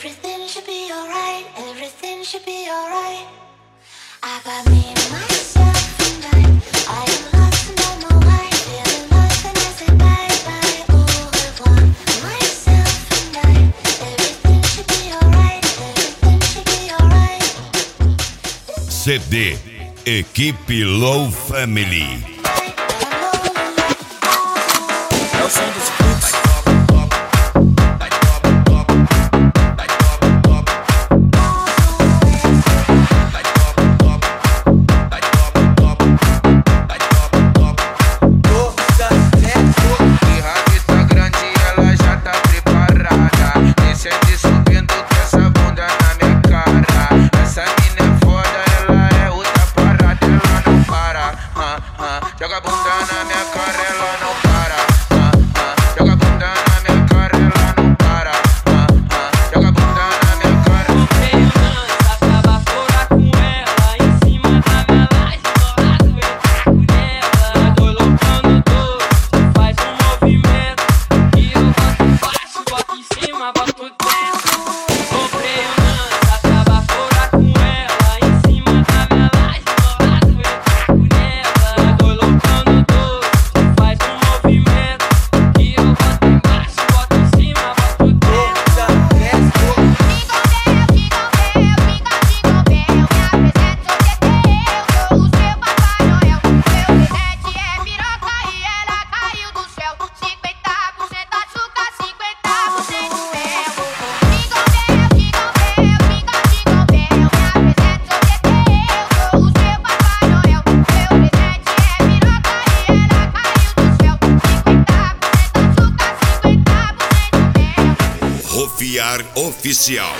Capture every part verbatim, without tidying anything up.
Everything should be alright, everything should be alright. I got me, myself, and I. I am lost and don't know why. Feeling lost and I say bye bye. Au revoir, myself and I. Everything should be alright, everything should be alright. C D Equipe Low Family. É o som dos clubes. Joga a bunda na minha cara, ela não para. Ah, ah. Joga a bunda na minha cara, ela não para. Ah, ah. Joga a bunda na minha cara. Comprei o lança, tava fora com ela. Em cima da minha laje, bolado eu taco nela. Tô loucando todo, faz um movimento. E eu boto embaixo, boto em cima, boto dentro. Comprei o lança, tava fora com ela. Em cima da minha laje, bolado eu taco nela. Tô loucando todo, faz um movimento. E eu boto embaixo, boto em cima, boto dentro. Rofiar Oficial.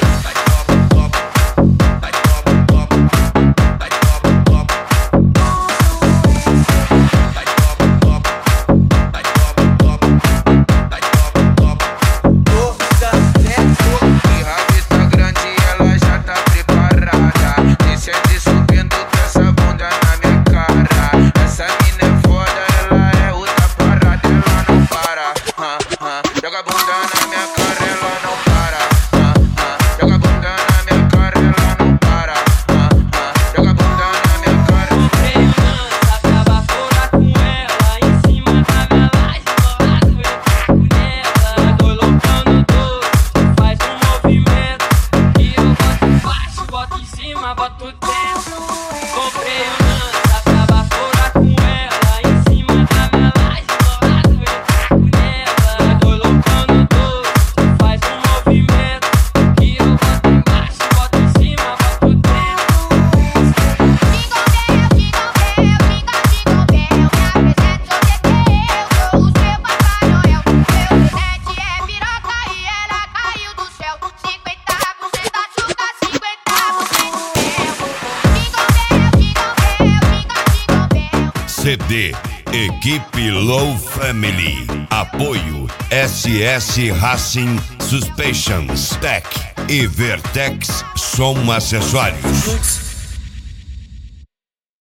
Joga a bunda na minha cara, ela não para. Ah, ah. Joga a bunda na minha cara, ela não para. Ah, ah. Joga a bunda na minha cara. Comprei o lança, tava fora com ela. Em cima da minha laje, bolado eu taco nela. Tô loucando todo, faz um movimento. E eu boto embaixo, boto em cima, boto dentro. Comprei o lança, tava fora com ela. Em cima da minha laje, bolado eu taco nela. Tô loucando todo, faz um movimento. E eu boto embaixo, boto em cima, boto dentro. C D Equipe Low Family. Apoio S S Racing Suspensions Tech e Vertex Som Acessórios.